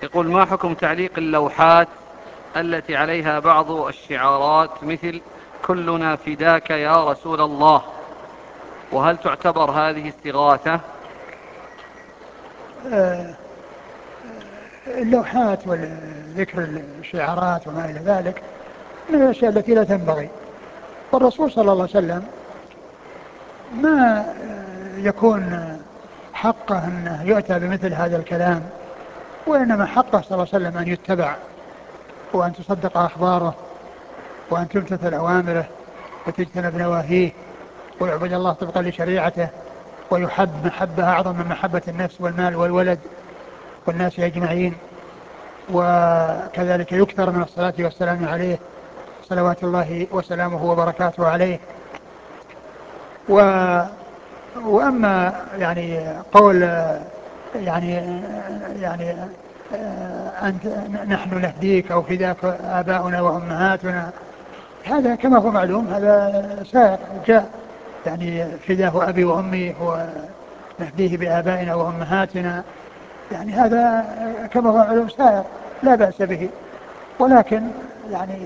يقول: ما حكم تعليق اللوحات التي عليها بعض الشعارات مثل كلنا فداك يا رسول الله؟ وهل تعتبر هذه استغاثة؟ اللوحات والذكر الشعارات وما إلى ذلك من الأشياء التي لا تنبغي. والرسول صلى الله عليه وسلم ما يكون حقه أنه يؤتى بمثل هذا الكلام، وإنما حقه صلى الله عليه وسلم أن يتبع وأن تصدق أخباره وأن تمتثل أوامره وتجتنب نواهيه، ويعبد الله طبقا لشريعته، ويحب محبة أعظم من محبة النفس والمال والولد والناس أجمعين. وكذلك يكثر من الصلاة والسلام عليه صلوات الله وسلامه وبركاته عليه. وأما يعني قول يعني يعني أنت نحن نهديك أو فداك آباؤنا وأمهاتنا، هذا كما هو معلوم هذا سائق جاء، يعني فداه أبي وأمي ونهديه بآبائنا وأمهاتنا، يعني هذا كما هو معلوم سائق لا بأس به. ولكن يعني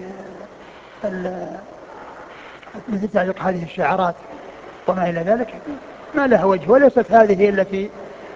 مثل تعليق هذه الشعارات وما إلى ذلك ما لها وجه، وليست هذه التي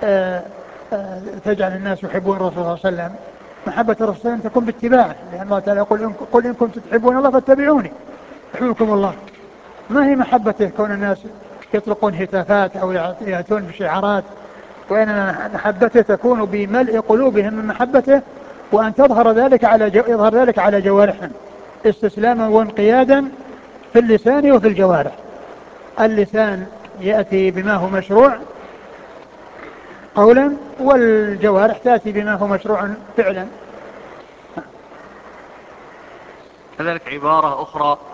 تجعل الناس يحبون الرسول صلى الله عليه وسلم. محبة الرسول صلى الله عليه وسلم تكون باتباعه، لأن الله تعالى يقول: قل إن كنتم تحبون الله فاتبعوني يحببكم الله. ما هي محبته كون الناس يطلقون هتافات أو يأتون بشعارات، وإنما محبته تكون بملء قلوبهم من محبته، وأن تظهر ذلك يظهر ذلك على جوارحهم استسلاما وانقيادا في اللسان وفي الجوارح. اللسان يأتي بما هو مشروع قولا، والجوارح تأتي بما هو مشروع فعلا. كذلك عبارة أخرى: